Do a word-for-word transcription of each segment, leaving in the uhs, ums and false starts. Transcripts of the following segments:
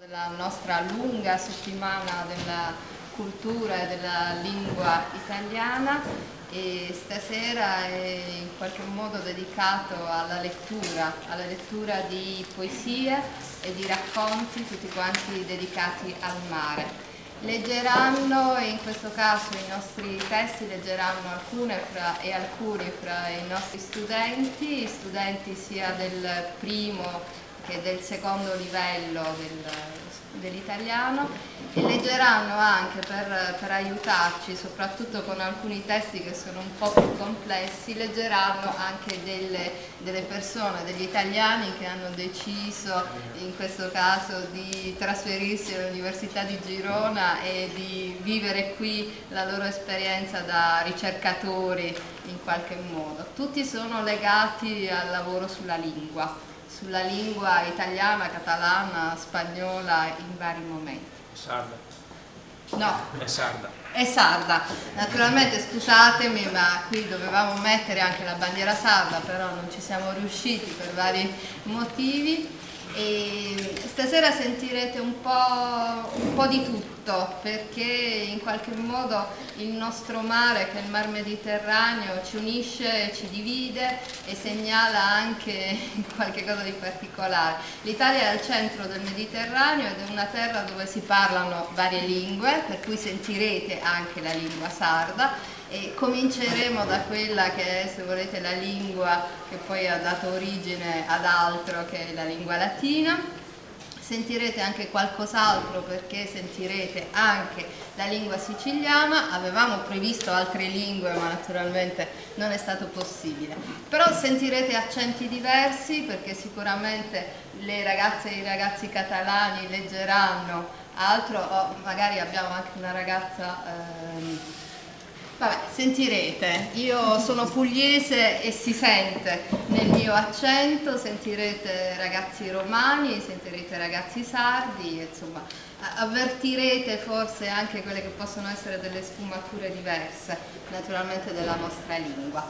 della nostra lunga settimana della cultura e della lingua italiana, e stasera è in qualche modo dedicato alla lettura, alla lettura di poesie e di racconti, tutti quanti dedicati al mare. Leggeranno, in questo caso i nostri testi, leggeranno alcune fra, e alcuni fra i nostri studenti, studenti sia del primo che del secondo livello del, dell'italiano, e leggeranno anche per, per aiutarci, soprattutto con alcuni testi che sono un po' più complessi, leggeranno anche delle, delle persone, degli italiani che hanno deciso in questo caso di trasferirsi all'Università di Girona e di vivere qui la loro esperienza da ricercatori in qualche modo. Tutti sono legati al lavoro sulla lingua. sulla lingua italiana, catalana, spagnola in vari momenti. Sarda. No. È sarda. È sarda. Naturalmente scusatemi, ma qui dovevamo mettere anche la bandiera sarda, però non ci siamo riusciti per vari motivi. E stasera sentirete un po', un po' di tutto, perché in qualche modo il nostro mare, che è il Mar Mediterraneo, ci unisce, ci divide e segnala anche qualche cosa di particolare. L'Italia è al centro del Mediterraneo ed è una terra dove si parlano varie lingue, per cui sentirete anche la lingua sarda. E cominceremo da quella che è, se volete, la lingua che poi ha dato origine ad altro, che è la lingua latina. Sentirete anche qualcos'altro, perché sentirete anche la lingua siciliana. Avevamo previsto altre lingue, ma naturalmente non è stato possibile. Però sentirete accenti diversi, perché sicuramente le ragazze e i ragazzi catalani leggeranno altro, o magari abbiamo anche una ragazza... Ehm, Vabbè, sentirete, io sono pugliese e si sente nel mio accento, sentirete ragazzi romani, sentirete ragazzi sardi, insomma, avvertirete forse anche quelle che possono essere delle sfumature diverse, naturalmente, della nostra lingua.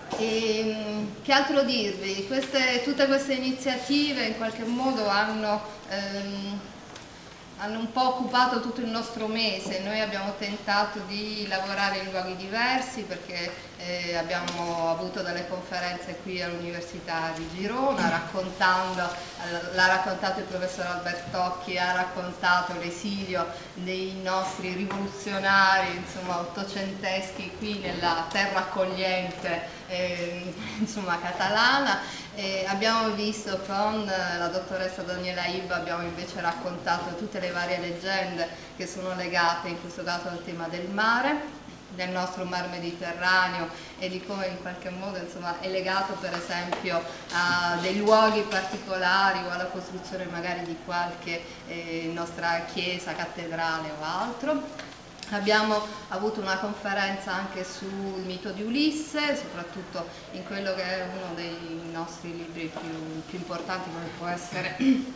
E che altro dirvi? Queste, tutte queste iniziative in qualche modo hanno... Ehm, hanno un po' occupato tutto il nostro mese. Noi abbiamo tentato di lavorare in luoghi diversi, perché eh, abbiamo avuto delle conferenze qui all'Università di Girona, raccontando, eh, l'ha raccontato il professor Albertocchi, ha raccontato l'esilio dei nostri rivoluzionari, insomma, ottocenteschi qui nella terra accogliente, eh, insomma, catalana. E abbiamo visto con la dottoressa Daniela Ibba, abbiamo invece raccontato tutte le varie leggende che sono legate in questo caso al tema del mare, del nostro mar Mediterraneo, e di come in qualche modo, insomma, è legato per esempio a dei luoghi particolari o alla costruzione magari di qualche eh, nostra chiesa, cattedrale o altro. Abbiamo avuto una conferenza anche sul mito di Ulisse, soprattutto in quello che è uno dei nostri libri più, più importanti, come può essere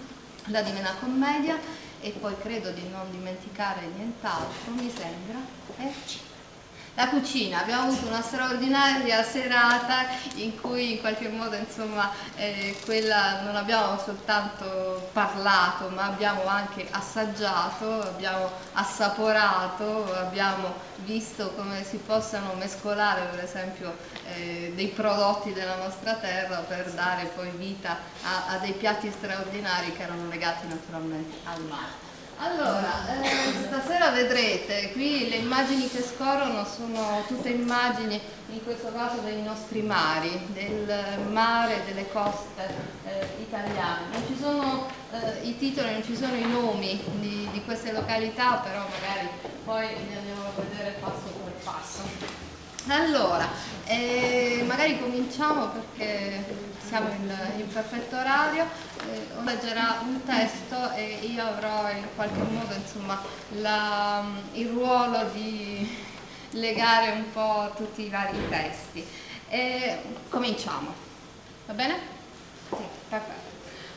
la Divina Commedia, e poi credo di non dimenticare nient'altro, mi sembra. Eh? La cucina, abbiamo avuto una straordinaria serata in cui in qualche modo, insomma, eh, quella non abbiamo soltanto parlato, ma abbiamo anche assaggiato, abbiamo assaporato, abbiamo visto come si possano mescolare per esempio eh, dei prodotti della nostra terra per dare poi vita a, a dei piatti straordinari che erano legati naturalmente al mare. Allora, eh, stasera vedrete, qui le immagini che scorrono sono tutte immagini, in questo caso dei nostri mari, del mare, delle coste eh, italiane. Non ci sono eh, i titoli, non ci sono i nomi di, di queste località, però magari poi li andiamo a vedere passo per passo. Allora, eh, magari cominciamo perché siamo in, in perfetto orario. Eh, leggerà un testo e io avrò in qualche modo, insomma, la, il ruolo di legare un po' tutti i vari testi. E cominciamo, va bene? Sì, perfetto.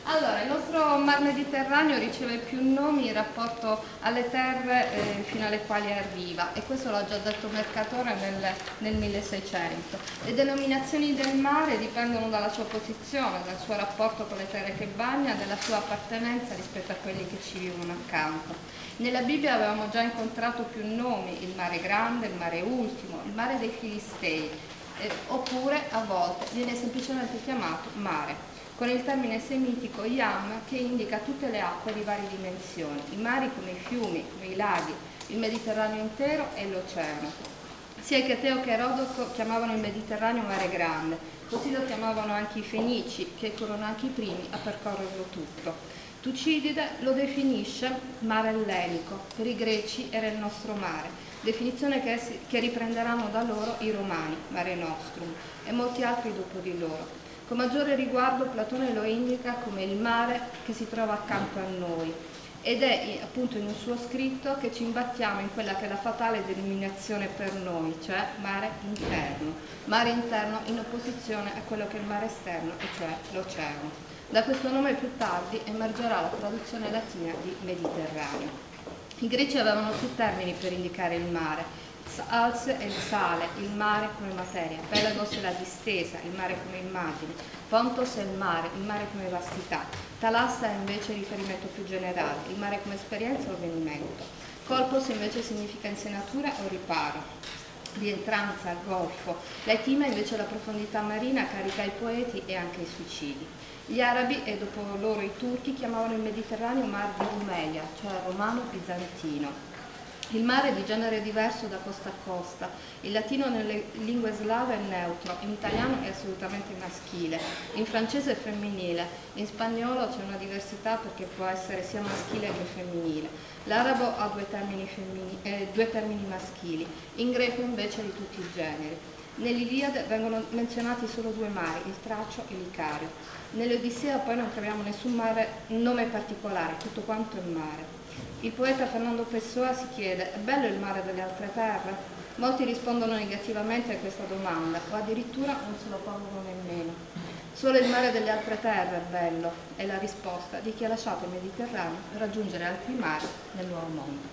Allora, il nostro Mar Mediterraneo riceve più nomi in rapporto alle terre eh, fino alle quali arriva, e questo l'ha già detto Mercatore nel, nel milleseicento. Le denominazioni del mare dipendono dalla sua posizione, dal suo rapporto con le terre che bagna, dalla sua appartenenza rispetto a quelli che ci vivono accanto. Nella Bibbia avevamo già incontrato più nomi: il mare grande, il mare ultimo, il mare dei Filistei, eh, oppure a volte viene semplicemente chiamato mare, con il termine semitico Yam, che indica tutte le acque di varie dimensioni, i mari come i fiumi, come i laghi, il Mediterraneo intero e l'oceano. Sia Cheteo che Erodoto chiamavano il Mediterraneo mare grande, così lo chiamavano anche i Fenici, che furono anche i primi a percorrerlo tutto. Tucidide lo definisce mare ellenico, per i greci era il nostro mare, definizione che, essi, che riprenderanno da loro i romani, mare nostrum, e molti altri dopo di loro. Con maggiore riguardo Platone lo indica come il mare che si trova accanto a noi, ed è appunto in un suo scritto che ci imbattiamo in quella che è la fatale denominazione per noi, cioè mare interno, mare interno in opposizione a quello che è il mare esterno, e cioè l'oceano. Da questo nome più tardi emergerà la traduzione latina di Mediterraneo. I greci avevano più termini per indicare il mare: Als è il sale, il mare come materia; Pelagos è la distesa, il mare come immagine; Pontos è il mare, il mare come vastità; Thalassa è invece riferimento più generale, il mare come esperienza o avvenimento; Colpos invece significa insenatura o riparo, rientranza, golfo; Laetima invece la profondità marina, carica ai poeti e anche ai suicidi. Gli arabi, e dopo loro i turchi, chiamavano il Mediterraneo mar di Rumelia, cioè romano-bizantino. Il mare è di genere diverso da costa a costa. Il latino nelle lingue slave è neutro, in italiano è assolutamente maschile, in francese è femminile, in spagnolo c'è una diversità perché può essere sia maschile che femminile. L'arabo ha due termini, femmini, eh, due termini maschili, in greco invece di tutti i generi. Nell'Iliade vengono menzionati solo due mari, il Tracio e l'Icario. Nell'Odissea poi non troviamo nessun mare, nome particolare, tutto quanto è mare. Il poeta Fernando Pessoa si chiede: è bello il mare delle altre terre? Molti rispondono negativamente a questa domanda, o addirittura non se lo pongono nemmeno. Solo il mare delle altre terre è bello, è la risposta di chi ha lasciato il Mediterraneo per raggiungere altri mari nel nuovo mondo.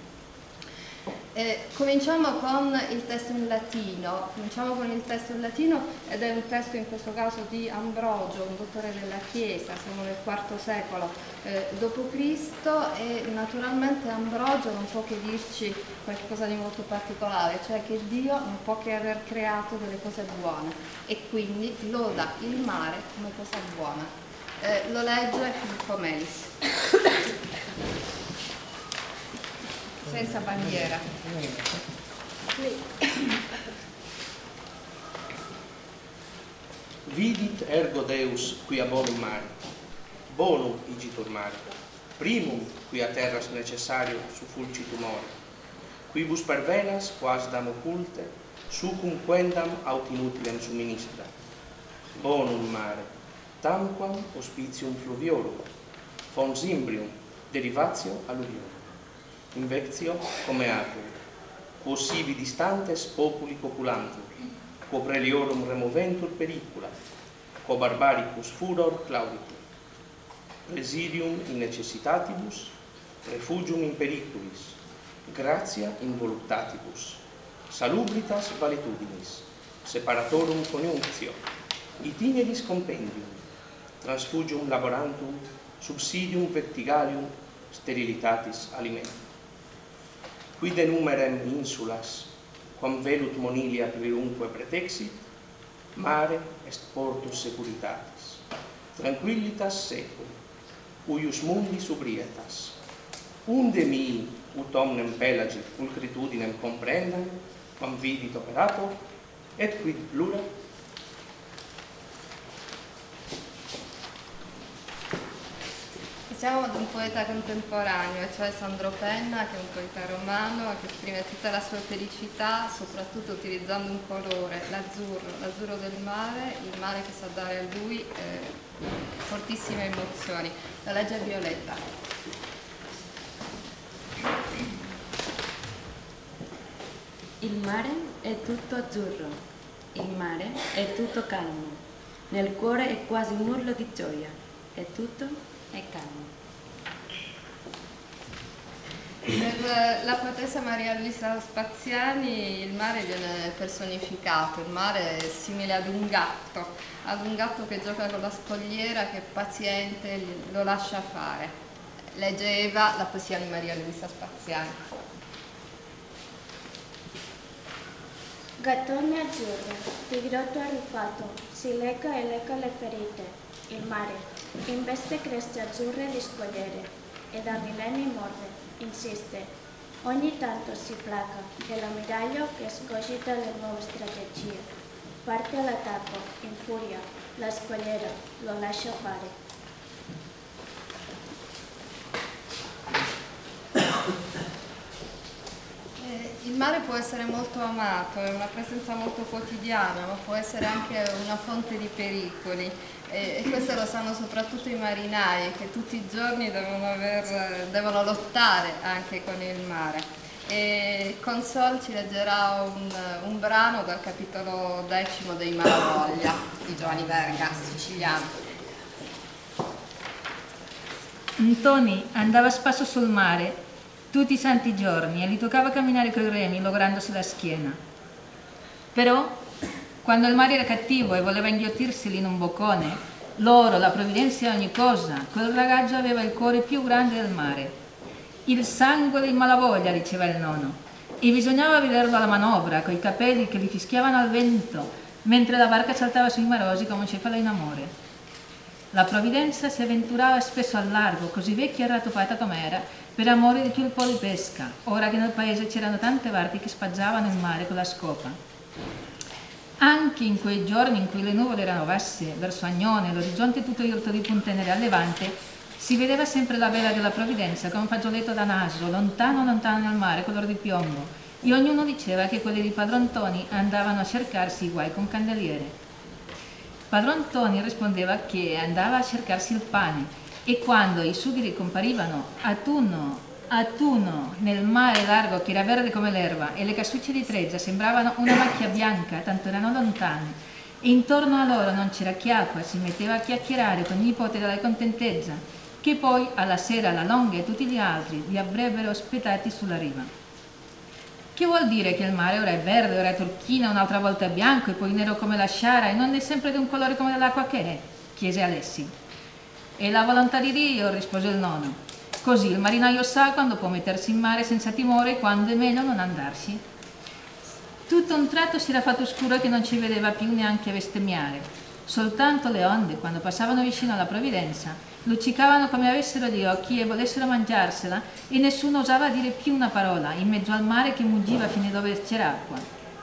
Eh, cominciamo con il testo in latino, cominciamo con il testo in latino ed è un testo in questo caso di Ambrogio, un dottore della Chiesa, siamo nel quarto secolo eh, dopo Cristo, e naturalmente Ambrogio non può che dirci qualcosa di molto particolare, cioè che Dio non può che aver creato delle cose buone e quindi loda il mare come cosa buona. Eh, lo legge Filippo Melis. Senza bandiera. Vidit ergo Deus quia bonum mare, bonum igitur mare, primum quia terras necessario sufulcitum ore, quibus per venas quas dam occulte sucum quendam aut inutilem suministra. Bonum mare, tamquam hospitium fluviorum, fons imbrium derivatio alluviorum. Invectio come atur, quo sibi distantes populi populantur, quo preliorum removentur pericula, quo barbaricus furor clauditur. Presidium in necessitatibus, refugium in periculis, gratia in voluptatibus, salubritas valitudinis, separatorum coniunctio, itineris compendium, transfugium laborantum, subsidium vertigalium, sterilitatis alimentum. Quid numerem insulas, quam velut monilia plurumque pretexit, mare est portus securitatis, tranquillitas secum, uius mundi subrietas. Unde mi ut omnem pelagit pulcritudinem comprendam, quam vidit operator, et quid plura? Siamo ad un poeta contemporaneo, cioè Sandro Penna, che è un poeta romano che esprime tutta la sua felicità, soprattutto utilizzando un colore, l'azzurro, l'azzurro del mare, il mare che sa dare a lui eh, fortissime emozioni. La legge Violetta. Il mare è tutto azzurro, il mare è tutto calmo, nel cuore è quasi un urlo di gioia, e tutto e calmo. Per la poetessa Maria Luisa Spaziani il mare viene personificato, il mare è simile ad un gatto, ad un gatto che gioca con la scogliera, che è paziente, lo lascia fare. Leggeva la poesia di Maria Luisa Spaziani. Gattone azzurro, di grotto arruffato, si lecca e lecca le ferite. Il mare investe creste azzurre di scogliere e da millenni morde, insiste. Ogni tanto si placa e l'ammiraglio che scogita le nuove strategie. Parte all'attacco, in furia, la scogliera lo lascia fare. Il mare può essere molto amato, è una presenza molto quotidiana, ma può essere anche una fonte di pericoli e, e questo lo sanno soprattutto i marinai che tutti i giorni devono, aver, devono lottare anche con il mare. E Consol ci leggerà un, un brano dal capitolo decimo dei Malavoglia di Giovanni Verga, siciliano. Ntoni andava spesso sul mare tutti i santi giorni e gli toccava camminare coi remi lograndosi la schiena. Però, quando il mare era cattivo e voleva inghiottirseli in un boccone, l'oro, la provvidenza e ogni cosa, quel ragazzo aveva il cuore più grande del mare. Il sangue di Malavoglia, diceva il nonno, e bisognava vederlo alla manovra, coi capelli che gli fischiavano al vento, mentre la barca saltava sui marosi come un cefalo in amore. La provvidenza si avventurava spesso al largo, così vecchia e rattoppata com'era, per amore di più il po' di pesca, ora che nel paese c'erano tante barche che spaggiavano il mare con la scopa. Anche in quei giorni in cui le nuvole erano basse, verso Agnone, l'orizzonte tutto irto di punte nere a levante, si vedeva sempre la vela della provvidenza con un fagioletto da naso, lontano lontano nel mare, color di piombo, e ognuno diceva che quelli di Padron Ntoni andavano a cercarsi i guai con candeliere. Padron Ntoni rispondeva che andava a cercarsi il pane, e quando i sugheri comparivano a tuno, a tuno nel mare largo che era verde come l'erba e le casucce di Trezza sembravano una macchia bianca, tanto erano lontani, e intorno a loro non c'era chi acqua, si metteva a chiacchierare con il nipote della contentezza, che poi alla sera la Longa e tutti gli altri li avrebbero aspettati sulla riva. Che vuol dire che il mare ora è verde, ora è turchino, un'altra volta è bianco e poi nero come la sciara e non è sempre di un colore come l'acqua che è? Chiese Alessi. È la volontà di Dio, rispose il nonno. Così il marinaio sa quando può mettersi in mare senza timore e quando è meglio non andarci. Tutto un tratto si era fatto scuro che non ci vedeva più neanche a bestemmiare. Soltanto le onde, quando passavano vicino alla provvidenza, luccicavano come avessero gli occhi e volessero mangiarsela e nessuno osava dire più una parola in mezzo al mare che muggiva fino dove c'era acqua.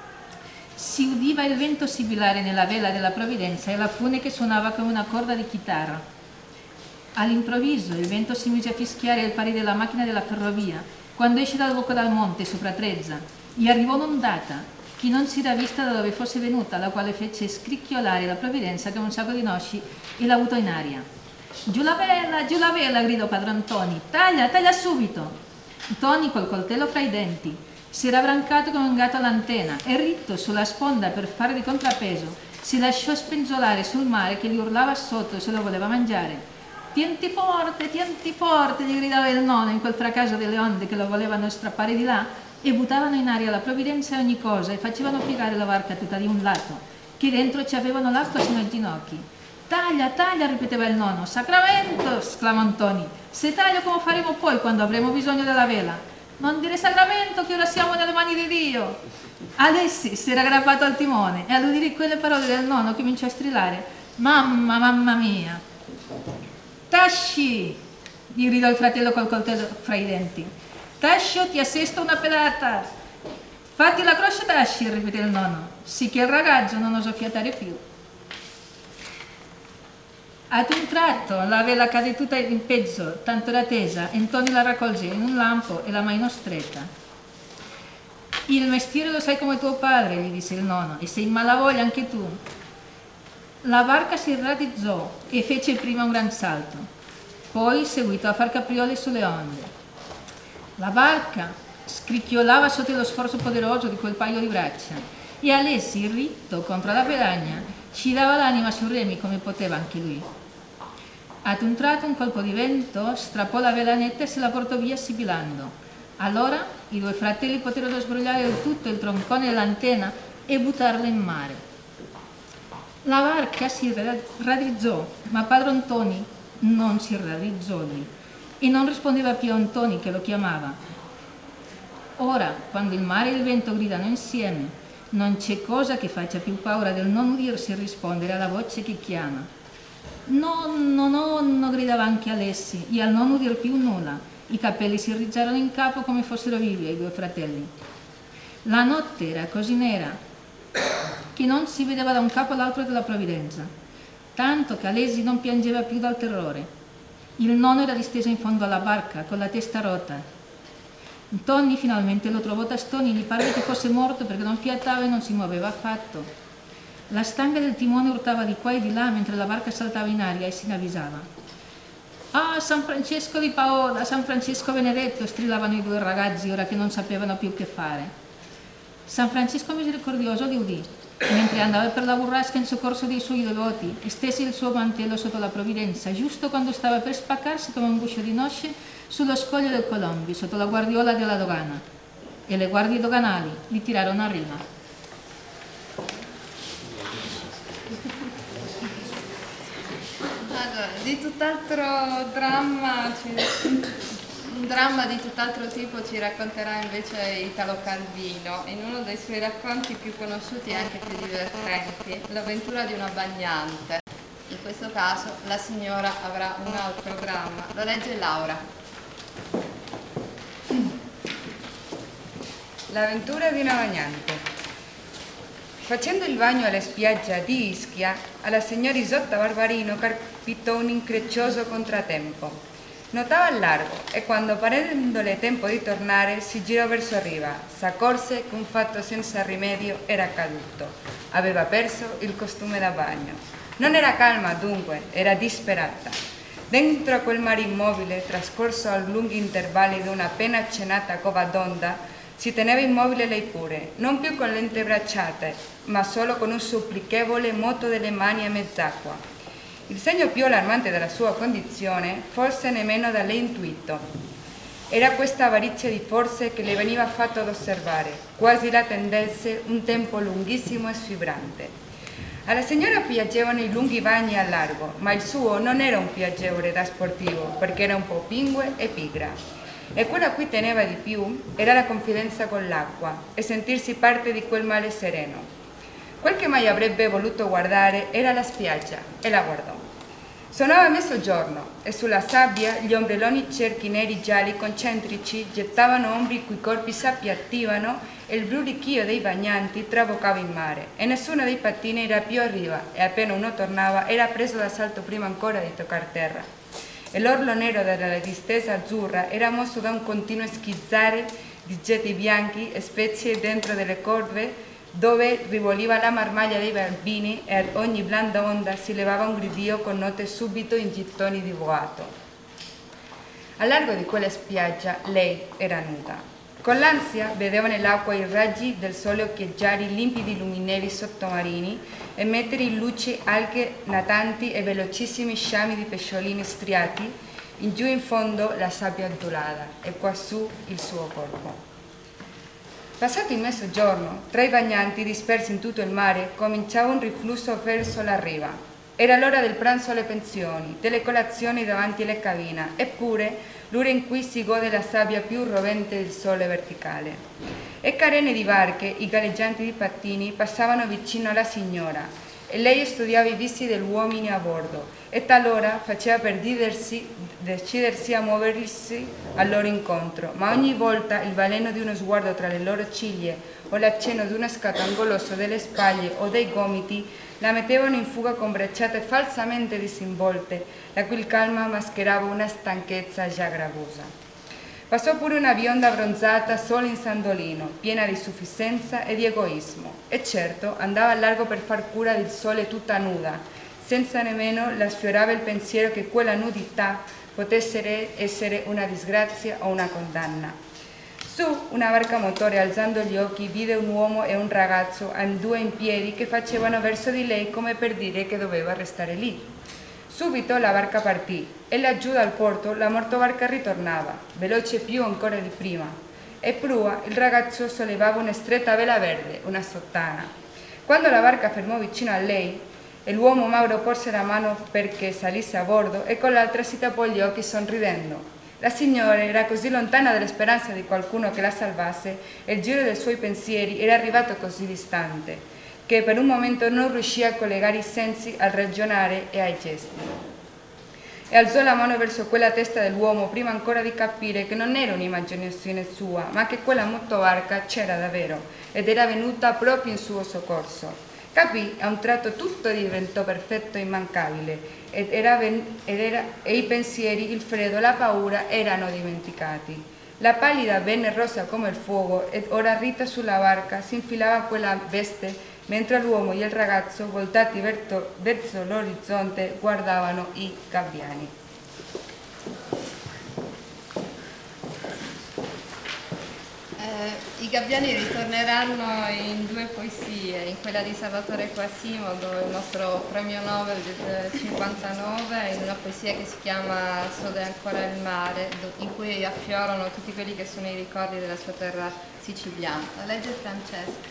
Si udiva il vento sibilare nella vela della provvidenza e la fune che suonava come una corda di chitarra. All'improvviso il vento si mise a fischiare al pari della macchina della ferrovia quando esce dal Bocca dal Monte sopra Trezza e arrivò un'ondata che non si era vista da dove fosse venuta, la quale fece scricchiolare la provvidenza come un sacco di noci e la buttò in aria. Giù la vela, giù la vela, gridò Padron Ntoni, taglia, taglia subito. Ntoni col coltello fra i denti si era brancato come un gatto all'antenna e ritto sulla sponda per fare di contrappeso si lasciò spenzolare sul mare che gli urlava sotto e se lo voleva mangiare. Tienti forte, tienti forte, gli gridava il nonno in quel fracaso delle onde che lo volevano strappare di là e buttavano in aria la provvidenza e ogni cosa e facevano piegare la barca tutta di un lato, che dentro ci avevano l'acqua sino ai ginocchi. Taglia, taglia, ripeteva il nonno. Sacramento, esclamò Ntoni. Se taglio come faremo poi quando avremo bisogno della vela? Non dire sacramento che ora siamo nelle mani di Dio. Alessi si era aggrappato al timone e all'udire quelle parole del nonno cominciò a strillare. Mamma, mamma mia. Tasci, gli gridò il fratello col coltello fra i denti. Tascio, ti assesta una pedata. Fatti la croce, Tasci, ripeté il nonno, sicché il ragazzo non osò fiatare più. Ad un tratto la vela cadde tutta in pezzo, tanto era tesa, e Ntoni la raccolse in un lampo e la mainò stretta. Il mestiere lo sai come tuo padre, gli disse il nonno, e sei in malavoglia anche tu. La barca si rattizzò e fece prima un gran salto, poi seguitò a far capriole sulle onde. La barca scricchiolava sotto lo sforzo poderoso di quel paio di braccia e Alessi, ritto contro la pedagna, ci dava l'anima sui remi come poteva anche lui. Ad un tratto un colpo di vento strappò la vela netta e se la portò via sibilando. Allora i due fratelli poterono sbrogliare del tutto il troncone dell'antenna e buttarla in mare. La barca si raddrizzò, ma padron Ntoni non si raddrizzò lì e non rispondeva più a Ntoni che lo chiamava. Ora, quando il mare e il vento gridano insieme, non c'è cosa che faccia più paura del non udirsi rispondere alla voce che chiama. No, no, no, no, gridava anche Alessi, e al non udir più nulla, i capelli si rizzarono in capo come fossero vivi ai due fratelli. La notte era così nera che non si vedeva da un capo all'altro della provvidenza, tanto che Alessi non piangeva più dal terrore. Il nonno era disteso in fondo alla barca, con la testa rotta. Ntoni finalmente lo trovò tastoni e gli parve che fosse morto perché non fiatava e non si muoveva affatto. La stanga del timone urtava di qua e di là mentre la barca saltava in aria e si avvisava. «Ah, San Francesco di Paola, San Francesco benedetto!» strillavano i due ragazzi ora che non sapevano più che fare. San Francesco misericordioso li udì, mentre andava per la burrasca in soccorso dei suoi devoti, e stese il suo mantello sotto la provvidenza, giusto quando stava per spaccarsi come un guscio di noce sullo scoglio del Colombi, sotto la guardiola della dogana, e le guardie doganali li tirarono a riva. Allora, di tutt'altro dramma, un dramma di tutt'altro tipo ci racconterà invece Italo Calvino in uno dei suoi racconti più conosciuti e anche più divertenti, L'avventura di una bagnante. In questo caso la signora avrà un altro dramma. Lo legge Laura. L'avventura di una bagnante. Facendo il bagno alla spiaggia di Ischia, alla signora Isotta Barbarino capitò un increscioso contratempo. Notava al largo e quando, parendole tempo di tornare, si girò verso riva. S'accorse che un fatto senza rimedio era accaduto. Aveva perso il costume da bagno. Non era calma dunque, era disperata. Dentro a quel mare immobile, trascorso a lunghi intervalli di una appena accennata cova d'onda, si teneva immobile lei pure, non più con le lente bracciate, ma solo con un supplichevole moto delle mani a mezz'acqua. Il segno più allarmante della sua condizione, forse nemmeno da lei intuito, era questa avarizia di forze che le veniva fatto ad osservare, quasi la tendesse un tempo lunghissimo e sfibrante. Alla signora piacevano i lunghi bagni a largo, ma il suo non era un piacevole da sportivo, perché era un po' pingue e pigra. E quello a cui teneva di più era la confidenza con l'acqua e sentirsi parte di quel mare sereno. Quel che mai avrebbe voluto guardare era la spiaggia e la guardò. Suonava mezzogiorno e sulla sabbia gli ombrelloni cerchi neri gialli concentrici gettavano ombri i cui corpi si appiattivano e il brulichio dei bagnanti traboccava il mare e nessuno dei pattini era più a riva e appena uno tornava era preso d'assalto prima ancora di toccar terra. E l'orlo nero della distesa azzurra era mosso da un continuo schizzare di getti bianchi e spezie dentro delle corve dove rivoliva la marmaglia dei barbini e ad ogni blanda onda si levava un gridio con note subito in gittoni di boato. A largo di quella spiaggia lei era nuda. Con l'ansia vedeva nell'acqua i raggi del sole occhieggiare i limpidi lumineri sottomarini e mettere in luce alghe natanti e velocissimi sciami di pesciolini striati, in giù in fondo la sabbia ondulata e quassù il suo corpo. Passato il mezzogiorno, tra i bagnanti dispersi in tutto il mare, cominciava un riflusso verso la riva. Era l'ora del pranzo alle pensioni, delle colazioni davanti alle cabine, eppure l'ora in cui si gode la sabbia più rovente del sole verticale. E carene di barche, i galleggianti di pattini passavano vicino alla signora e lei studiava i vizi degli uomini a bordo e talora faceva per decidersi, decidersi a muoversi al loro incontro, ma ogni volta il baleno di uno sguardo tra le loro ciglia o l'accenno di uno scatto angoloso delle spalle o dei gomiti la mettevano in fuga con bracciate falsamente disinvolte, la cui calma mascherava una stanchezza già gravosa. Passò pure una bionda abbronzata solo in sandolino, piena di sufficienza e di egoismo, e certo andava a largo per far cura del sole tutta nuda, senza nemmeno la sfiorava il pensiero che quella nudità potesse essere una disgrazia o una condanna. Su una barca a motore, alzando gli occhi, vide un uomo e un ragazzo, ambedue in piedi, che facevano verso di lei come per dire che doveva restare lì. Subito la barca partì e laggiù dal porto la motobarca ritornava, veloce più ancora di prima. E prua il ragazzo sollevava una stretta vela verde, una sottana. Quando la barca fermò vicino a lei e l'uomo Mauro porse la mano perché salisse a bordo e con l'altra si tappò gli occhi sorridendo. La signora era così lontana dalla speranza di qualcuno che la salvasse e il giro dei suoi pensieri era arrivato così distante che per un momento non riuscì a collegare i sensi al ragionare e ai gesti. E alzò la mano verso quella testa dell'uomo prima ancora di capire che non era un'immaginazione sua, ma che quella motobarca c'era davvero ed era venuta proprio in suo soccorso. Capì, a un tratto tutto diventò perfetto e immancabile ed era ven- ed era, e i pensieri, il freddo, la paura erano dimenticati. La pallida venne rossa come il fuoco ed ora Rita sulla barca si infilava quella veste mentre l'uomo e il ragazzo, voltati verso, verso l'orizzonte, guardavano i gabbiani. Eh, I gabbiani ritorneranno in due poesie, in quella di Salvatore Quasimodo, il nostro premio Nobel del cinquantanove, in una poesia che si chiama Sode ancora il mare, in cui affiorano tutti quelli che sono i ricordi della sua terra siciliana. La legge Francesca.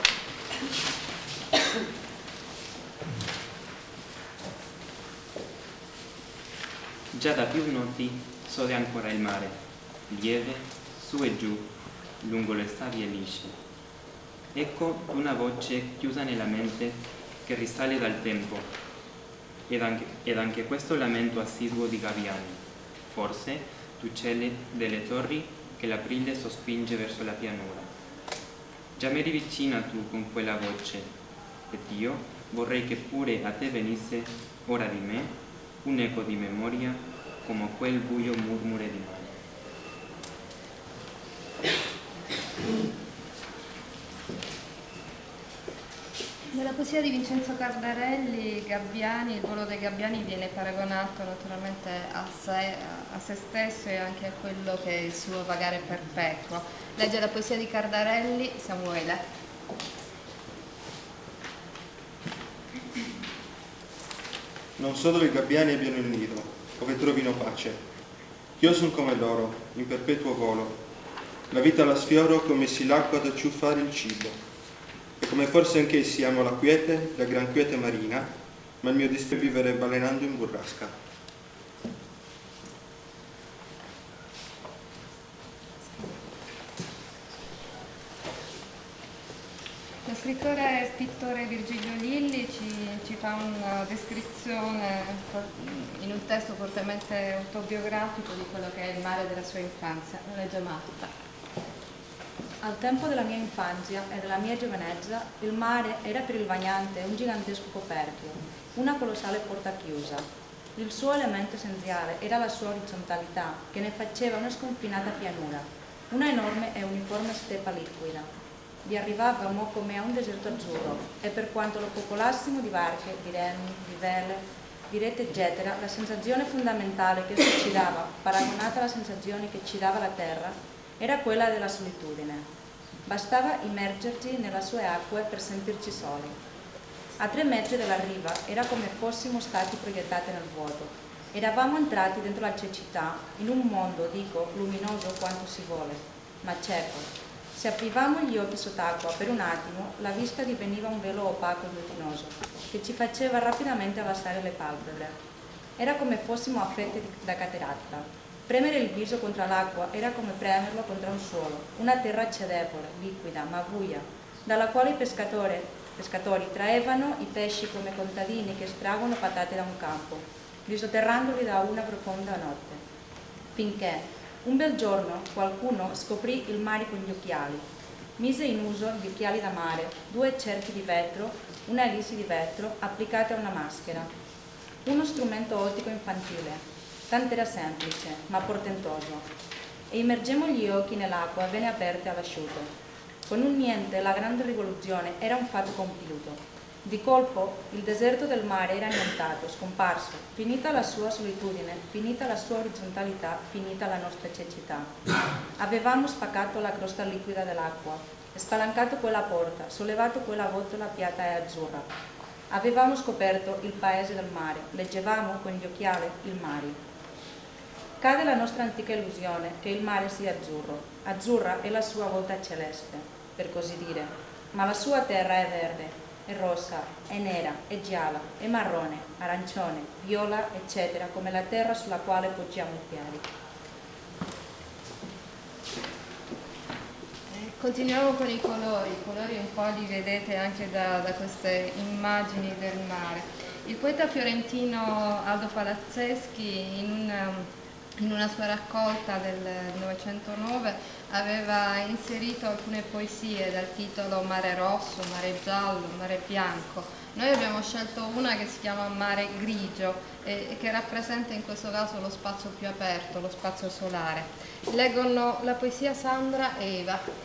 Già da più notti sode ancora il mare, lieve, su e giù, lungo le sabbie lisce. Ecco una voce chiusa nella mente che risale dal tempo, ed anche, ed anche questo lamento assiduo di gabbiani, forse uccelli delle torri che l'aprile sospinge verso la pianura. Già m'eri vicina tu con quella voce, ed io vorrei che pure a te venisse ora di me un eco di memoria come quel buio murmure di mare. Nella poesia di Vincenzo Cardarelli, Gabbiani, il volo dei gabbiani viene paragonato naturalmente a sé, a se stesso e anche a quello che è il suo vagare perpetuo. Legge la poesia di Cardarelli, Samuele. Non so dove i gabbiani abbiano il nido, dove trovino pace. Io son come loro, in perpetuo volo. La vita la sfioro come si l'acqua da ciuffare il cibo. E come forse anch'essi amo la quiete, la gran quiete marina, ma il mio destino è vivere balenando in burrasca. Lo scrittore e pittore Virgilio Lilli ci, ci fa una descrizione in un testo fortemente autobiografico di quello che è il mare della sua infanzia. Lo legge Marta. Al tempo della mia infanzia e della mia giovinezza, il mare era per il bagnante un gigantesco coperchio, una colossale porta chiusa. Il suo elemento essenziale era la sua orizzontalità, che ne faceva una sconfinata pianura, una enorme e uniforme steppa liquida. Vi arrivavamo come a un deserto azzurro e per quanto lo popolassimo di barche, di remi, di vele, di rete eccetera, la sensazione fondamentale che esso ci dava, paragonata alla sensazione che ci dava la terra, era quella della solitudine. Bastava immergerci nelle sue acque per sentirci soli. A tre metri dalla riva era come fossimo stati proiettati nel vuoto. Eravamo entrati dentro la cecità, in un mondo, dico, luminoso quanto si vuole, ma cieco. Se aprivamo gli occhi sott'acqua per un attimo, la vista diveniva un velo opaco e glutinoso, che ci faceva rapidamente abbassare le palpebre. Era come fossimo affetti da cateratta. Premere il viso contro l'acqua era come premerlo contro un suolo, una terra cedevole, liquida, ma buia, dalla quale i pescatori, pescatori traevano i pesci come contadini che estraggono patate da un campo, disotterrandoli da una profonda notte. Finché, un bel giorno, qualcuno scoprì il mare con gli occhiali. Mise in uso gli occhiali da mare, due cerchi di vetro, una ellissi di vetro applicata a una maschera. Uno strumento ottico infantile. Tanto era semplice, ma portentoso, e immergemmo gli occhi nell'acqua bene aperte all'asciutto. Con un niente la grande rivoluzione era un fatto compiuto. Di colpo il deserto del mare era annientato, scomparso, finita la sua solitudine, finita la sua orizzontalità, finita la nostra cecità. Avevamo spaccato la crosta liquida dell'acqua, spalancato quella porta, sollevato quella botola piatta e azzurra. Avevamo scoperto il paese del mare, leggevamo con gli occhiali il mare. Cade la nostra antica illusione che il mare sia azzurro. Azzurra è la sua volta celeste, per così dire, ma la sua terra è verde, è rossa, è nera, è gialla, è marrone, arancione, viola, eccetera, come la terra sulla quale poggiamo i piedi. Continuiamo con i colori, i colori un po' li vedete anche da, da queste immagini del mare. Il poeta fiorentino Aldo Palazzeschi in una, in una sua raccolta del novecentonove aveva inserito alcune poesie dal titolo Mare rosso, Mare giallo, Mare bianco. Noi abbiamo scelto una che si chiama Mare grigio e, e che rappresenta in questo caso lo spazio più aperto, lo spazio solare. Leggono la poesia Sandra e Eva.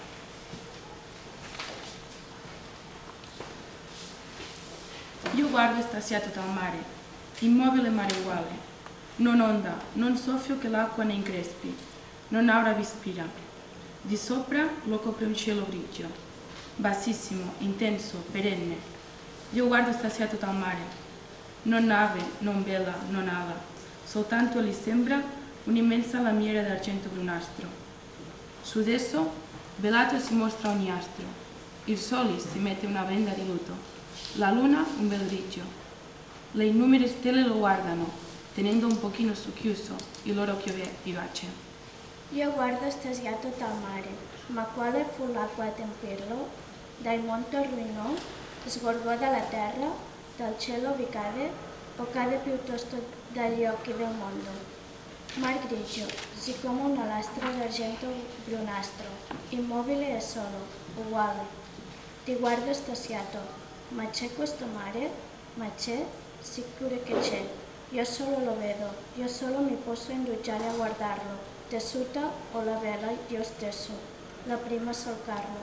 Io guardo estasiato dal mare, immobile mare uguale, non onda, non soffio che l'acqua ne increspi, non aura vi spira. Di sopra lo copre un cielo grigio, bassissimo, intenso, perenne. Io guardo estasiato dal mare, non nave, non vela, non ala, soltanto gli sembra un'immensa lamiera d'argento brunastro. Su esso, velato si mostra ogni astro, il sole si mette una venda di luto. La luna un bel grigio. Le innumere stelle lo guardano, tenendo un pochino socchiuso il loro occhio vivace. Io guardo estasiato dal mare, ma quale fu l'acqua a tempirlo? Dal monte ruinò, sgorgò dalla terra, dal cielo vi cade, o cade piuttosto dagli occhi del mondo? Mar grigio, siccome una lastra d'argento brunastro, immobile e solo, uguale. Ti guardo estasiato. Ma c'è questo mare? Ma c'è? Sicuro che c'è. Io solo lo vedo, io solo mi posso indugiare a guardarlo, tessuta o la vela io stesso, la prima a solcarlo.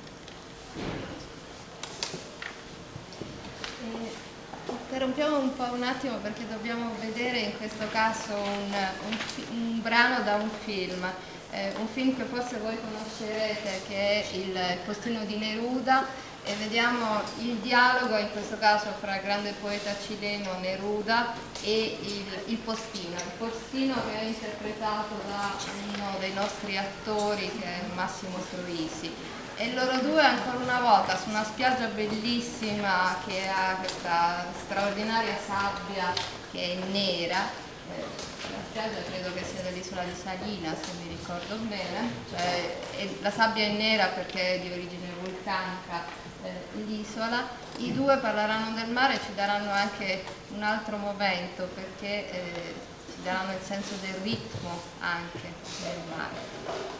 Eh, interrompiamo un po' un attimo perché dobbiamo vedere in questo caso un, un, un brano da un film. Eh, un film che forse voi conoscerete, che è Il postino di Neruda, e vediamo il dialogo in questo caso fra il grande poeta cileno Neruda e il, il postino, il postino che è interpretato da uno dei nostri attori che è Massimo Troisi, e loro due ancora una volta su una spiaggia bellissima che ha questa straordinaria sabbia che è nera. La spiaggia credo che sia dell'isola di Salina, se mi ricordo bene, cioè, e la sabbia è nera perché è di origine vulcanica eh, l'isola. I due parleranno del mare e ci daranno anche un altro momento perché eh, ci daranno il senso del ritmo anche del mare.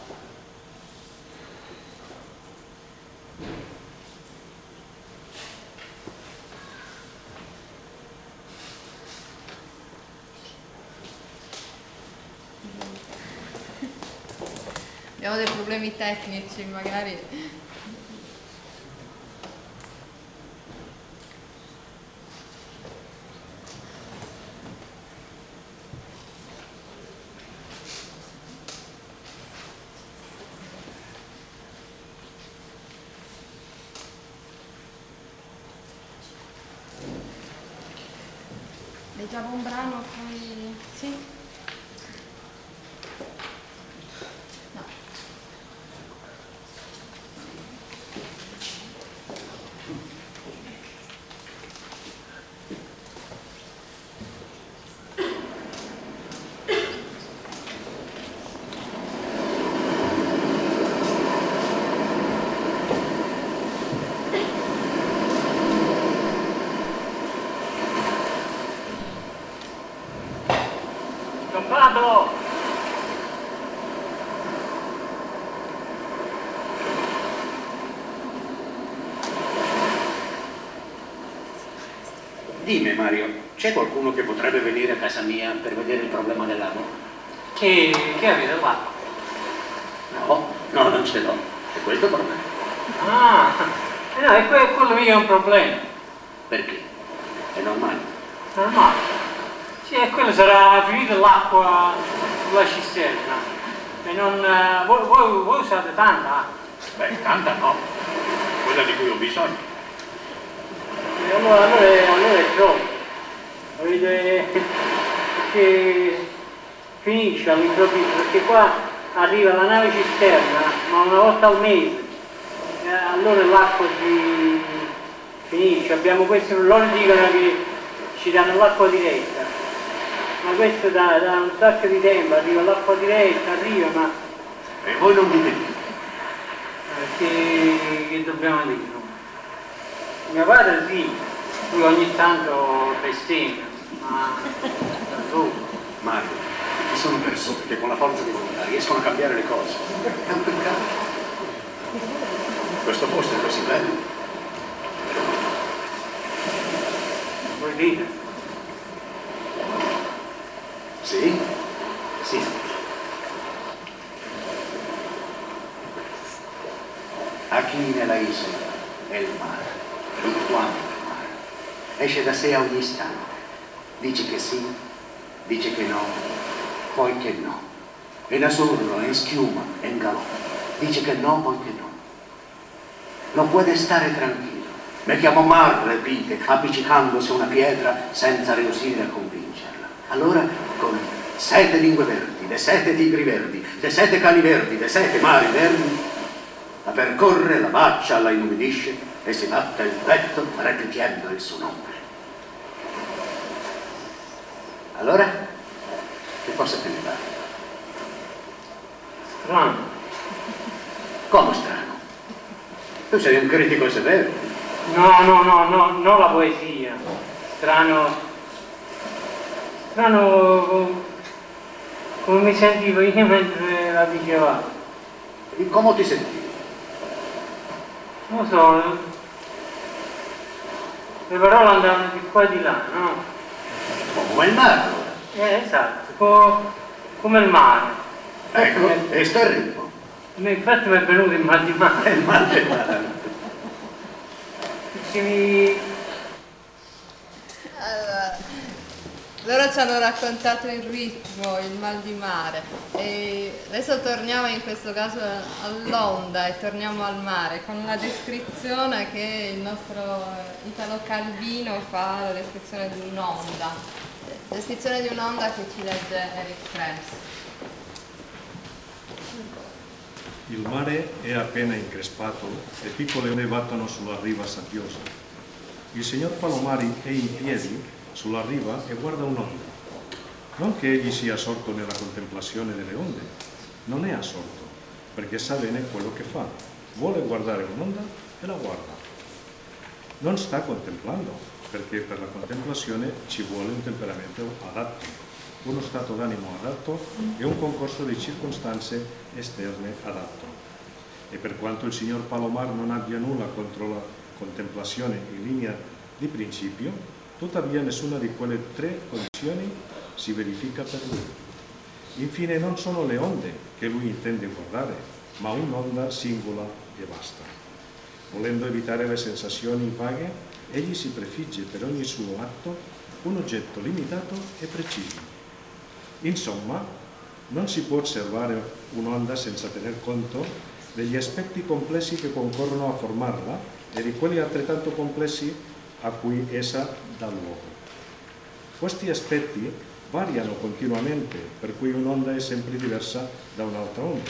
Abbiamo dei problemi tecnici, magari. Leggiamo un brano poi. Sì? Dimmi Mario, c'è qualcuno che potrebbe venire a casa mia per vedere il problema dell'acqua? Che, che avete l'acqua? No, no, non ce l'ho. È questo il problema. Ah, eh no, è que- quello mica è un problema. Perché? È normale. Normale? Sì, e quello sarà finita l'acqua sulla cisterna. E non... Uh, voi, voi, voi usate tanta acqua? Beh, tanta no. Quella di cui ho bisogno. allora, allora, è, allora è troppo. Avete, perché finisce all'improvviso, perché qua arriva la nave cisterna, ma una volta al mese, e allora l'acqua si finisce. Abbiamo questo, loro dicono che ci danno l'acqua diretta, ma questo da, da un sacco di tempo arriva l'acqua diretta, arriva, ma... E voi non dite niente? Che, che dobbiamo dire? No? Mio padre sì, lui ogni tanto bestemmia, ma da solo. Mario, ci sono persone che con la forza di volontà riescono a cambiare le cose. È un peccato. Questo posto è così bello. Voi dite? Sì? Sì. Aquí nella isola è il mare, fluttuante il mare, esce da sé a ogni istante, dice che sì, dice che no, poi che no, è in azzurro, è in schiuma, è in galoppo, dice che no, poi che no. Non può stare tranquillo, mi chiamo mar, ripete, appiccicandosi a una pietra senza riuscire a convincerla. Allora, con sette lingue verdi, le sette tigri verdi, le sette cani verdi, le sette mari verdi, la percorre, la bacia, la inumidisce e si batte il petto ripetendo il suo nome. Allora, che cosa te ne pare? Strano. Come strano? Tu sei un critico severo. No, no, no, no, non la poesia. Strano. Strano com- come mi sentivo io mentre la dicevate. E come ti sentivi? Non lo so, le parole andavano di qua e di là, no? Come il mare. Eh, esatto, co- come il mare. Ecco, e sto arrivo. Infatti mi è venuto il mal di mare. Il mal di mare. Perché mi... Allora, loro ci hanno raccontato il ritmo, il mal di mare e adesso torniamo in questo caso all'onda e torniamo al mare con la descrizione che il nostro Italo Calvino fa, la descrizione di un'onda, descrizione di un'onda che ci legge Eric Krebs. Il mare è appena increspato e piccole onde battono sulla riva sabbiosa. Il signor Palomari è in piedi sulla riva e guarda un'onda. Non che egli sia assorto nella contemplazione delle onde, non è assorto, perché sa bene quello che fa. Vuole guardare un'onda e la guarda. Non sta contemplando, perché per la contemplazione ci vuole un temperamento adatto, uno stato d'animo adatto e un concorso di circostanze esterne adatto. E per quanto il signor Palomar non abbia nulla contro la contemplazione in linea di principio, tuttavia nessuna di quelle tre condizioni si verifica per lui. Infine non sono le onde che lui intende guardare, ma un'onda singola e basta. Volendo evitare le sensazioni vaghe, egli si prefigge per ogni suo atto un oggetto limitato e preciso. Insomma, non si può osservare un'onda senza tener conto degli aspetti complessi che concorrono a formarla e di quelli altrettanto complessi a cui essa dà luogo. Questi aspetti variano continuamente, per cui un'onda è sempre diversa da un'altra onda.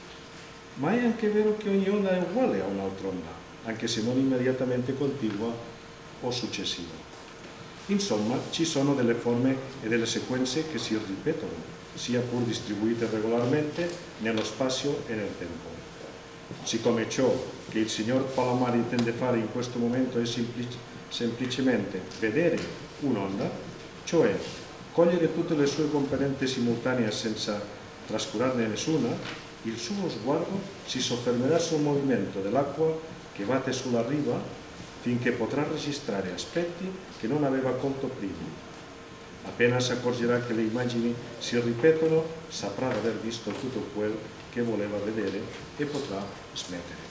Ma è anche vero che ogni onda è uguale a un'altra onda, anche se non immediatamente contigua o successiva. Insomma, ci sono delle forme e delle sequenze che si ripetono, sia pur distribuite regolarmente nello spazio e nel tempo. Siccome ciò che il signor Palomar intende fare in questo momento è semplice semplicemente vedere un'onda, cioè cogliere tutte le sue componenti simultanee senza trascurarne nessuna, il suo sguardo si soffermerà sul movimento dell'acqua che batte sulla riva finché potrà registrare aspetti che non aveva colto prima. Appena si accorgerà che le immagini si ripetono, saprà di aver visto tutto quel che voleva vedere e potrà smettere.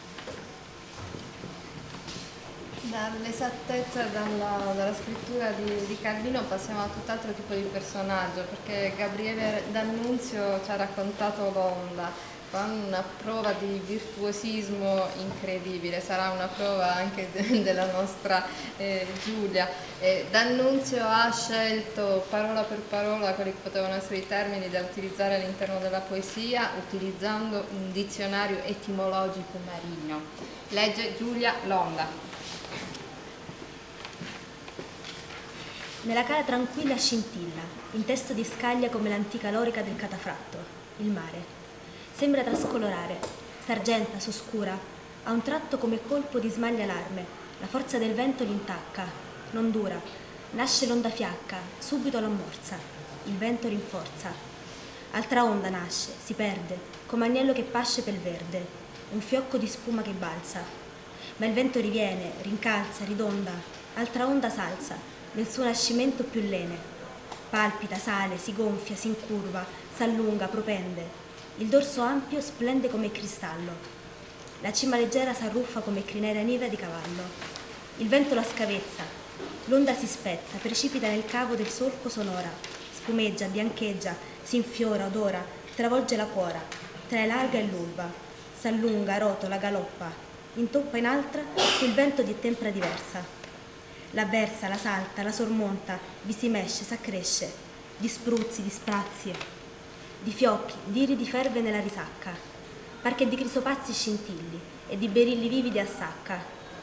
Dall'esattezza dalla, dalla scrittura di, di Calvino passiamo a tutt'altro tipo di personaggio, perché Gabriele D'Annunzio ci ha raccontato l'onda, fanno una prova di virtuosismo incredibile, sarà una prova anche de- della nostra eh, Giulia. Eh, D'Annunzio ha scelto parola per parola quelli che potevano essere i termini da utilizzare all'interno della poesia, utilizzando un dizionario etimologico marino. Legge Giulia Londa. Nella cara tranquilla scintilla, in testo di scaglia come l'antica lorica del catafratto, il mare. Sembra trascolorare, s'argenta, s'oscura, a un tratto come colpo di smaglia alarme, la forza del vento l'intacca, non dura, nasce l'onda fiacca, subito l'ammorza, il vento rinforza. Altra onda nasce, si perde, come agnello che pasce pel verde, un fiocco di spuma che balza. Ma il vento riviene, rincalza, ridonda, altra onda s'alza, nel suo nascimento più lene. Palpita, sale, si gonfia, si incurva, s'allunga, propende. Il dorso ampio splende come cristallo. La cima leggera s'arruffa come criniera nera di cavallo. Il vento la scavezza. L'onda si spezza, precipita nel cavo del solco sonora. Spumeggia, biancheggia, si infiora, odora, travolge la cuora. Tra larga e l'urba. S'allunga, rotola, galoppa. Intoppa in altra il vento di tempra diversa. L'avversa, la salta, la sormonta, vi si mesce, s'accresce. Di spruzzi, di sprazzi, di fiocchi, d'iridi ferve nella risacca, par che di crisopazzi scintilli e di berilli vividi assacca.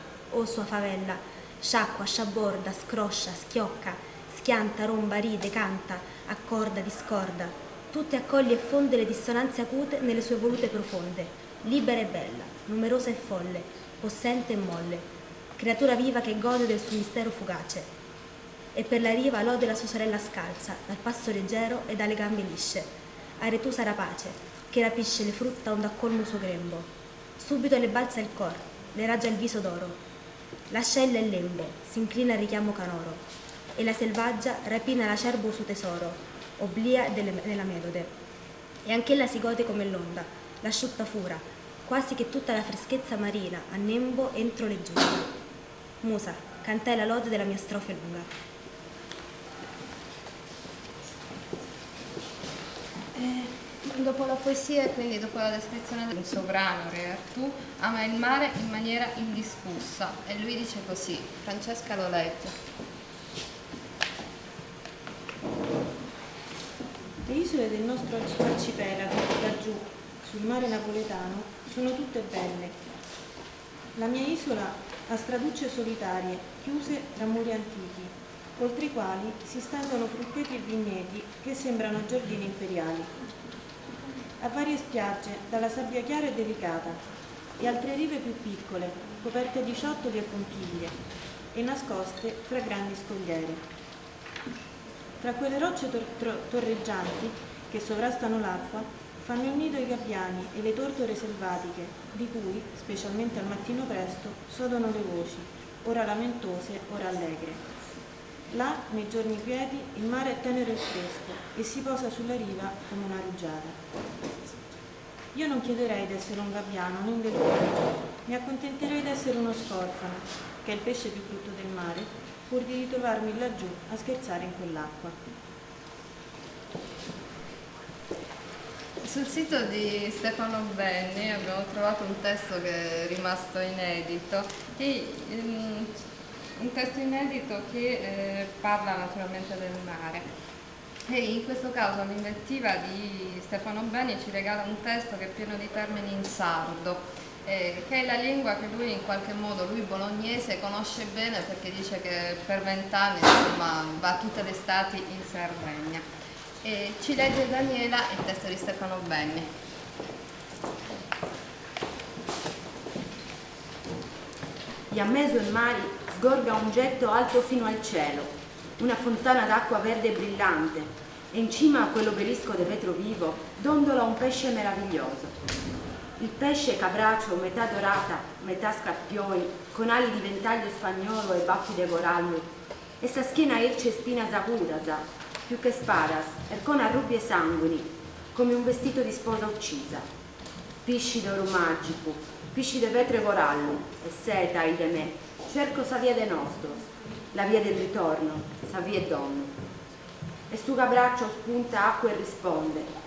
O sua favella, sciacqua, sciaborda, scroscia, schiocca, schianta, romba, ride, canta, accorda, discorda, tutte accoglie e fonde le dissonanze acute nelle sue volute profonde, libera e bella, numerosa e folle, possente e molle, creatura viva che gode del suo mistero fugace. E per la riva lode la sua sorella scalza, dal passo leggero e dalle gambe lisce, aretusa rapace, che rapisce le frutta onde accolmo il suo grembo. Subito le balza il cor, le ragia il viso d'oro. Lascia ella il lembo, s'inclina al richiamo canoro, e la selvaggia rapina l'acerbo suo tesoro, oblìa delle, della Medode. E anch'ella si gode come l'onda, l'asciutta fura, quasi che tutta la freschezza marina a nembo entro le giunga. Musa, cantai la lode della mia strofe lunga. Dopo la poesia e quindi dopo la descrizione del sovrano Re Artù, ama il mare in maniera indiscussa e lui dice così. Francesca lo legge. Le isole del nostro arcipelago, laggiù, sul mare napoletano, sono tutte belle. La mia isola ha straducce solitarie, chiuse tra muri antichi, oltre i quali si stendono frutteti e vigneti che sembrano giardini imperiali. Ha varie spiagge, dalla sabbia chiara e delicata, e altre rive più piccole, coperte di ciottoli e conchiglie, e nascoste fra grandi scogliere. Fra quelle rocce tor- tor- torreggianti, che sovrastano l'acqua, fanno il nido i gabbiani e le tortore selvatiche, di cui, specialmente al mattino presto, sodono le voci, ora lamentose, ora allegre. Là, nei giorni quieti, il mare è tenero e fresco e si posa sulla riva come una rugiada. Io non chiederei d'essere un gabbiano né un delfino, mi accontenterei d'essere uno scorfano, che è il pesce più brutto del mare, pur di ritrovarmi laggiù a scherzare in quell'acqua. Sul sito di Stefano Benni abbiamo trovato un testo che è rimasto inedito, e, um, un testo inedito che eh, parla naturalmente del mare. E in questo caso l'invettiva di Stefano Benni ci regala un testo che è pieno di termini in sardo, eh, che è la lingua che lui in qualche modo, lui bolognese, conosce bene perché dice che per vent'anni insomma va tutte le estati in Sardegna. E ci legge Daniela il testo di Stefano Benni. E a mezzo ai mari sgorga un getto alto fino al cielo, una fontana d'acqua verde e brillante, e in cima a quell'obelisco di vetro vivo dondola un pesce meraviglioso. Il pesce cabraccio, metà dorata, metà scarpioni, con ali di ventaglio spagnolo e baffi di corallo, e sa schiena irce spina sagudasa, più che sparas, e con arrubbie sanguini, come un vestito di sposa uccisa. Pisci d'oro magico, pisci de vetro e corallo, e seta, ai de me, cerco sa via de nostros, la via del ritorno, sa via donno. E su cabraccio spunta acqua e risponde,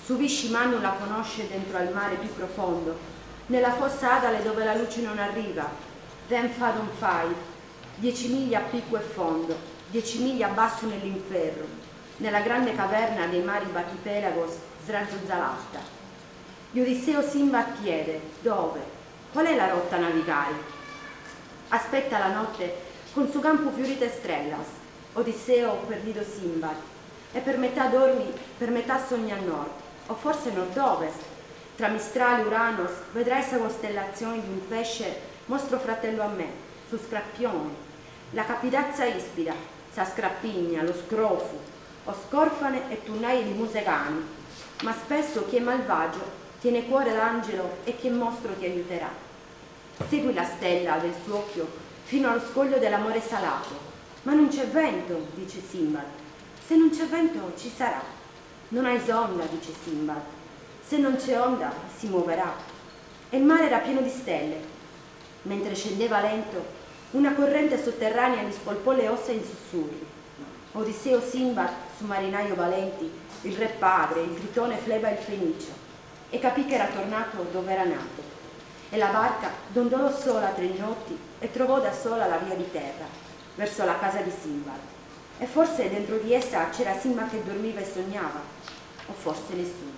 Subisci Manu la conosce dentro al mare più profondo, nella fossa Adale dove la luce non arriva. Then Fathom Five, dieci miglia a picco e fondo, dieci miglia basso nell'inferno, nella grande caverna dei mari Bachipelagos srazzolatta. Gli Odisseo Sinbad chiede, dove? Qual è la rotta a navigare? Aspetta la notte con su campo fiorite estrellas, Odisseo perdido Sinbad, e per metà dormi, per metà sogni a nord, o forse nord-ovest. Tra Mistrali e Uranos vedrai sa costellazione di un pesce mostro fratello a me, su Scrappione, la capidazza ispida, sa Scrappigna, lo scrofu, o scorfane e tunnaie di musegani, ma spesso chi è malvagio tiene cuore d'angelo e chi è mostro ti aiuterà. Segui la stella del suo occhio fino allo scoglio dell'amore salato. Ma non c'è vento, dice Sinbad. Se non c'è vento ci sarà. Non hai sonda, dice Sinbad. Se non c'è onda si muoverà. E il mare era pieno di stelle. Mentre scendeva lento, una corrente sotterranea gli spolpò le ossa in sussurri. Odisseo Sinbad, su marinaio valenti, il re padre, il tritone Fleba il fenicio, e capì che era tornato dove era nato. E la barca dondolò sola tre notti e trovò da sola la via di terra, verso la casa di Sinbad. E forse dentro di essa c'era Sinbad che dormiva e sognava, o forse nessuno.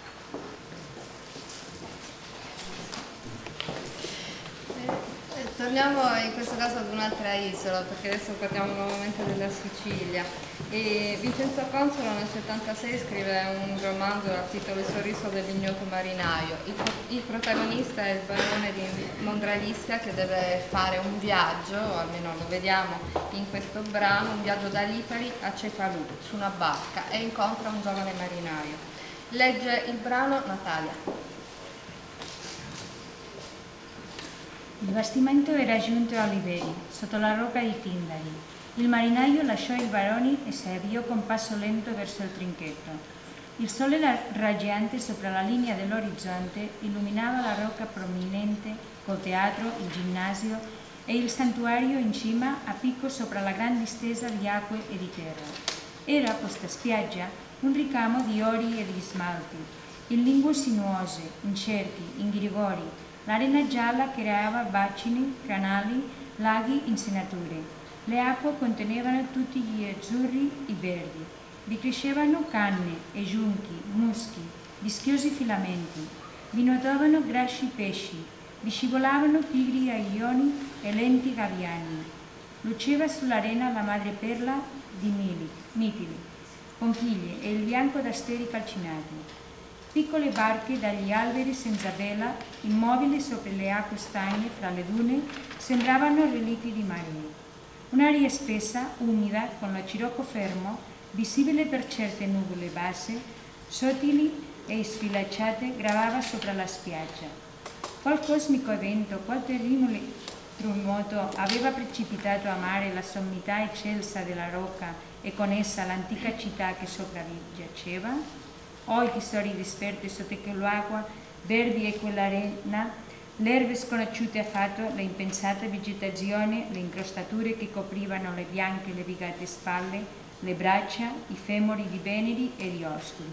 Torniamo in questo caso ad un'altra isola, perché adesso parliamo nuovamente della Sicilia. E Vincenzo Consolo nel settantasei scrive un romanzo dal titolo Il sorriso dell'ignoto marinaio. Il, il protagonista è il barone di Mondralischia che deve fare un viaggio, o almeno lo vediamo in questo brano, un viaggio da Lipari a Cefalù su una barca e incontra un giovane marinaio. Legge il brano Natalia. Il bastimento era giunto a Liberi, sotto la rocca di Tindari. Il marinaio lasciò il barone e si avviò con passo lento verso il trinchetto. Il sole raggiante sopra la linea dell'orizzonte illuminava la rocca prominente col teatro, il ginnasio e il santuario in cima a picco sopra la gran distesa di acque e di terra. Era questa spiaggia un ricamo di ori e di smalti, in lingue sinuose, in cerchi, in grigori. L'arena gialla creava bacini, canali, laghi, insenature. Le acque contenevano tutti gli azzurri e verdi. Vi crescevano canne e giunchi, muschi, vischiosi filamenti. Vi nuotavano grassi pesci. Vi scivolavano tigri aioni e lenti gabbiani. Luceva sull'arena la madreperla di Mitili, conchiglie e il bianco d'asteri calcinati. Piccole barche dagli alberi senza vela, immobili sopra le acque stagne fra le dune, sembravano relitti di marini. Un'aria spessa, umida, con lo scirocco fermo, visibile per certe nuvole basse, sottili e sfilacciate, gravava sopra la spiaggia. Qual cosmico evento, qual terribile terremoto aveva precipitato a mare la sommità eccelsa della rocca e con essa l'antica città che sopra vi giaceva? Oh, tesori disperte sotto quell'acqua, verdi e quell'arena, le erbe sconosciute affatto, la impensata vegetazione, le incrostature che coprivano le bianche e levigate spalle, le braccia, i femori di Veneri e di Osculi.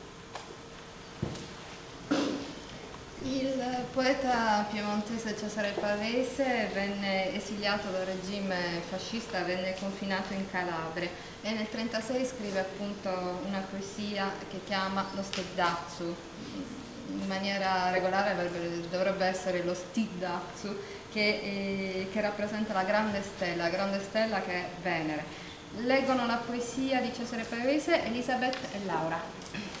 Il poeta piemontese Cesare Pavese venne esiliato dal regime fascista, venne confinato in Calabria e nel millenovecentotrentasei scrive appunto una poesia che chiama Lo Stedazzu. In maniera regolare dovrebbe essere lo Stidazzu, che, eh, che rappresenta la grande stella, la grande stella che è Venere. Leggono la poesia di Cesare Pavese Elisabeth e Laura.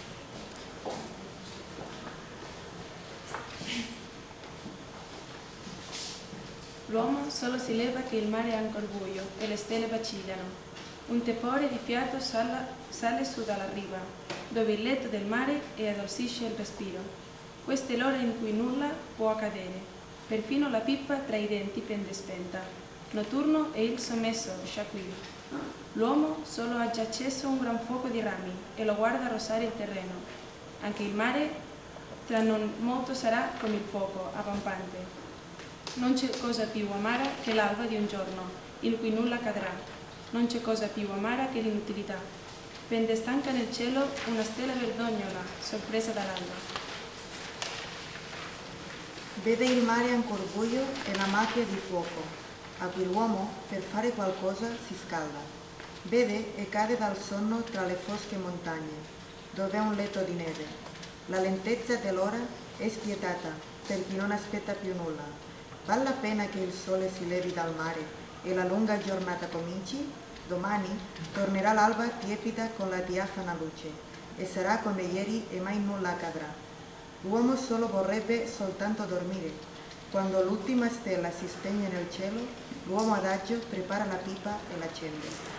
L'uomo solo si leva che il mare è ancora buio e le stelle vacillano. Un tepore di fiato sale, sale su dalla riva, dove il letto del mare e addolcisce il respiro. Queste l'ora in cui nulla può accadere, perfino la pipa tra i denti pende spenta. Notturno è il sommesso sciacquillo. L'uomo solo ha già acceso un gran fuoco di rami e lo guarda rosare il terreno. Anche il mare tra non molto sarà come il fuoco, avvampante. Non c'è cosa più amara che l'alba di un giorno in cui nulla accadrà. Non c'è cosa più amara che l'inutilità. Vende stanca nel cielo una stella verdognola, sorpresa dall'alba. Vede il mare ancor buio e la macchia di fuoco, a cui l'uomo, per fare qualcosa, si scalda. Vede e cade dal sonno tra le fosche montagne, dove è un letto di neve. La lentezza dell'ora è spietata per chi non aspetta più nulla. Vale la pena che il sole si levi dal mare e la lunga giornata cominci? Domani tornerà l'alba tiepida con la diafana luce e sarà come ieri e mai nulla accadrà. L'uomo solo vorrebbe soltanto dormire. Quando l'ultima stella si spegne nel cielo, l'uomo adagio prepara la pipa e l'accende.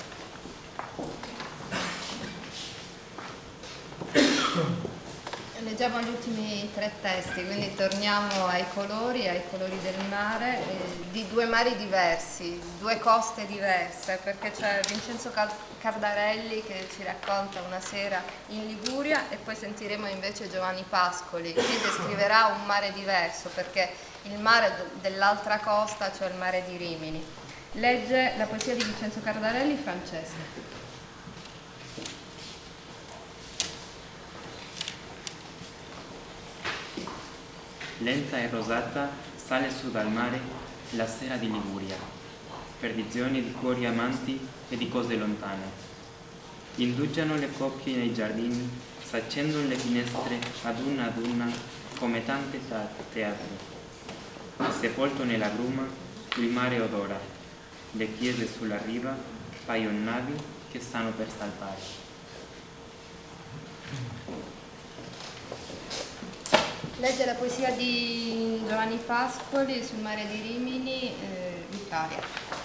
Leggiamo gli ultimi tre testi, quindi torniamo ai colori, ai colori del mare, eh, di due mari diversi, due coste diverse, perché c'è Vincenzo Cardarelli che ci racconta Una sera in Liguria e poi sentiremo invece Giovanni Pascoli che descriverà un mare diverso, perché il mare dell'altra costa, cioè il mare di Rimini. Legge la poesia di Vincenzo Cardarelli, Francesca. Lenta e rosata sale su dal mare la sera di Liguria, per visioni di cuori amanti e di cose lontane. Indugiano le coppie nei giardini, s'accendono le finestre ad una ad una come tante teatre. Sepolto nella bruma, il mare odora, le chiese sulla riva paiono navi che stanno per salpare. Legge la poesia di Giovanni Pascoli sul mare di Rimini, eh, Italia.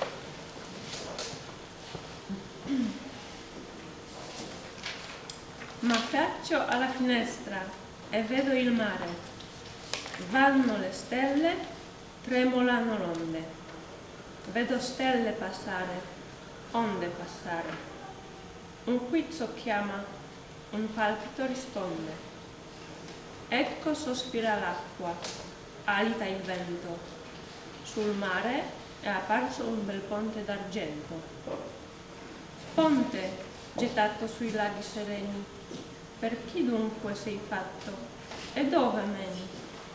Mi affaccio alla finestra e vedo il mare. Vanno le stelle, tremolano l'onde. Vedo stelle passare, onde passare. Un quizzo chiama, un palpito risponde. Ecco sospira l'acqua, alita il vento. Sul mare è apparso un bel ponte d'argento. Ponte gettato sui laghi sereni, per chi dunque sei fatto e dove meni?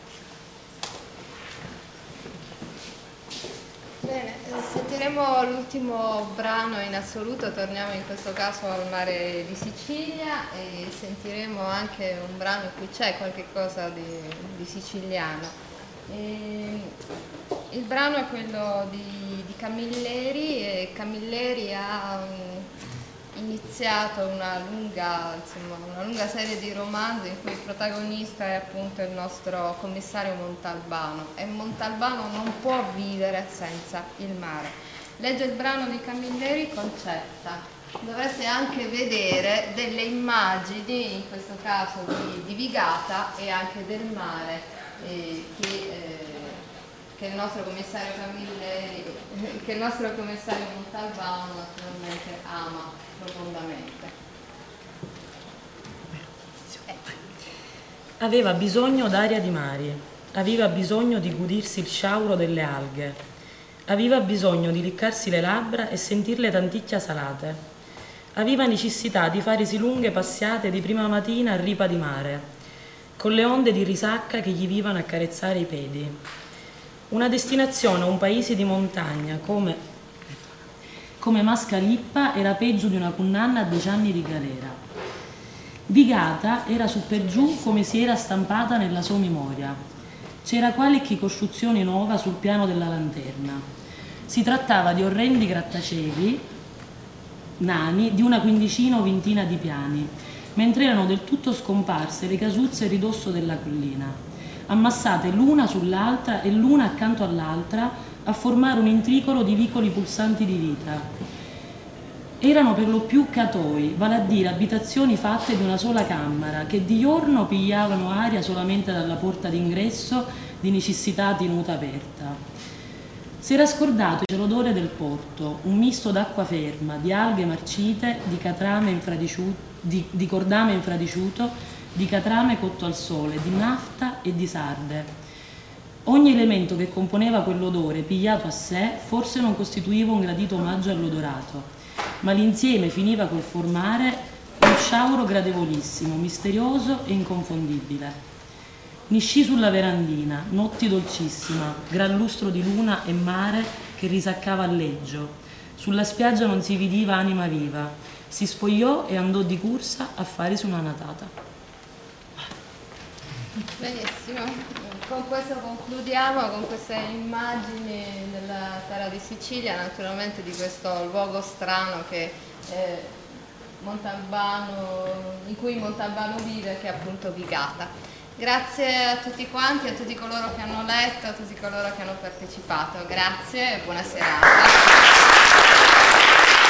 Bene, sentiremo l'ultimo brano in assoluto, torniamo in questo caso al mare di Sicilia e sentiremo anche un brano in cui c'è qualche cosa di, di siciliano. E il brano è quello di, di Camilleri e Camilleri ha um, iniziato una lunga, insomma, una lunga serie di romanzi in cui il protagonista è appunto il nostro commissario Montalbano e Montalbano non può vivere senza il mare. Legge il brano di Camilleri, Concetta. Dovreste anche vedere delle immagini, in questo caso di, di Vigata e anche del mare eh, che, eh, che il nostro commissario Camilleri, che il nostro commissario Montalbano naturalmente ama profondamente. Aveva bisogno d'aria di mari, aveva bisogno di godirsi il sciauro delle alghe, aveva bisogno di liccarsi le labbra e sentirle tanticchia salate, aveva necessità di farsi lunghe passiate di prima mattina a ripa di mare, con le onde di risacca che gli vivano a carezzare i piedi. Una destinazione a un paese di montagna come... come Mascalippa era peggio di una condanna a dieci anni di galera. Vigata era su per giù come si era stampata nella sua memoria. C'era qualche costruzione nuova sul piano della lanterna. Si trattava di orrendi grattacieli nani di una quindicina o ventina di piani, mentre erano del tutto scomparse le casuzze a ridosso della collina, ammassate l'una sull'altra e l'una accanto all'altra a formare un intricolo di vicoli pulsanti di vita. Erano per lo più catoi, vale a dire abitazioni fatte di una sola camera, che di giorno pigliavano aria solamente dalla porta d'ingresso di necessità tenuta aperta. Si era scordato l'odore del porto, un misto d'acqua ferma, di alghe marcite, di, catrame infradiciuto, di, di cordame infradiciuto, di catrame cotto al sole, di nafta e di sarde. Ogni elemento che componeva quell'odore, pigliato a sé, forse non costituiva un gradito omaggio all'odorato. ma l'insieme finiva col formare un sciauro gradevolissimo, misterioso e inconfondibile. Niscì sulla verandina, notti dolcissima, gran lustro di luna e mare che risaccava al leggio. Sulla spiaggia non si vidiva anima viva. Si spogliò e andò di corsa a fare su una natata. Benissimo, con questo concludiamo, con queste immagini della terra di Sicilia, naturalmente di questo luogo strano che è Montalbano, in cui Montalbano vive, che è appunto Vigata. Grazie a tutti quanti, a tutti coloro che hanno letto, a tutti coloro che hanno partecipato. Grazie e buona serata.